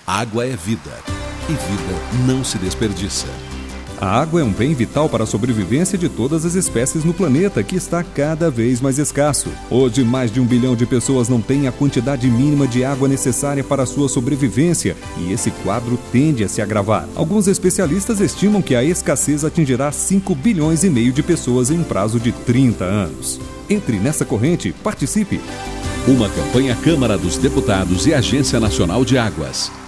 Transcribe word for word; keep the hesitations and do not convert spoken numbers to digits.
Água é vida, e vida não se desperdiça. A água é um bem vital para a sobrevivência de todas as espécies no planeta, que está cada vez mais escasso. Hoje, mais de um bilhão de pessoas não têm a quantidade mínima de água necessária para a sua sobrevivência, e esse quadro tende a se agravar. Alguns especialistas estimam que a escassez atingirá cinco bilhões e meio de pessoas em um prazo de trinta anos. Entre nessa corrente, participe! Uma campanha Câmara dos Deputados e Agência Nacional de Águas.